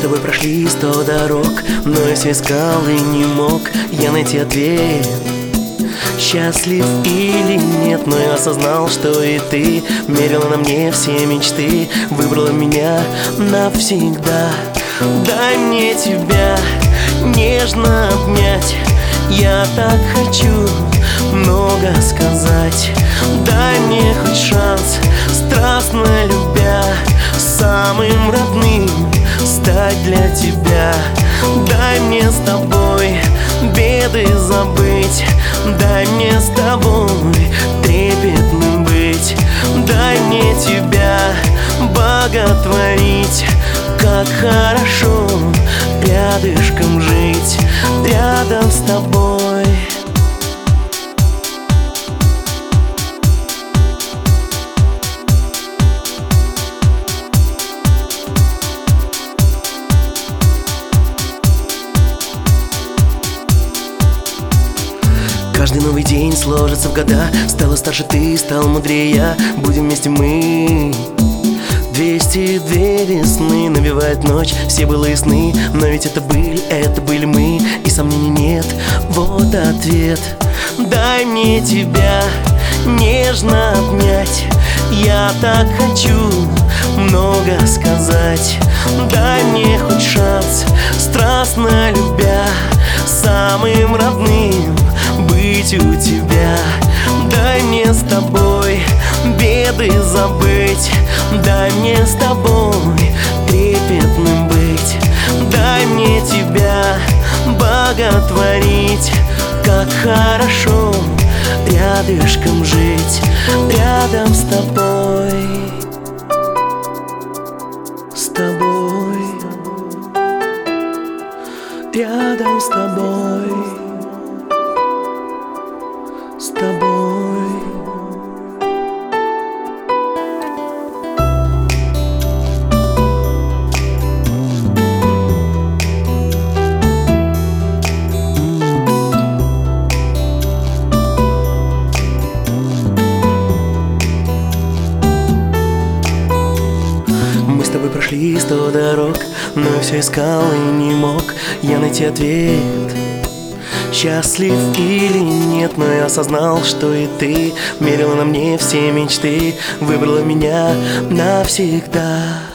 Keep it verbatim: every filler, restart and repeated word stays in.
тобой прошли сто дорог, но я все искал и не мог я найти ответ. Счастлив или нет, но я осознал, что и ты мерила на мне все мечты, выбрала меня навсегда. Дай мне тебя нежно обнять, я так хочу много сказать. Дай мне хоть шанс, страстно любя, самым родным стать для тебя. Дай мне с тобой беды забыть, дай мне с тобой трепетным быть. Дай мне тебя боготворить, как хорошо рядышком жить, рядом с тобой. Каждый новый день сложится в года. Стала старше ты, стал мудрее я. Будем вместе мы. Двести две весны навевает ночь все былые сны. Но ведь это были, это были мы, и сомнений нет, вот ответ. Дай мне тебя нежно обнять, я так хочу много сказать. Дай мне хоть шанс, страстно любя, самым родным быть у тебя. Дай мне с тобой беды забыть, дай мне с тобой трепетным быть. Дай мне тебя боготворить, как хорошо рядышком жить, рядом с тобой. С тобой, рядом с тобой, с тобой. Мы с тобой прошли сто дорог, но я все искал и не мог я найти ответ. Счастлив или нет, но я осознал, что и ты мерила на мне все мечты, выбрала меня навсегда.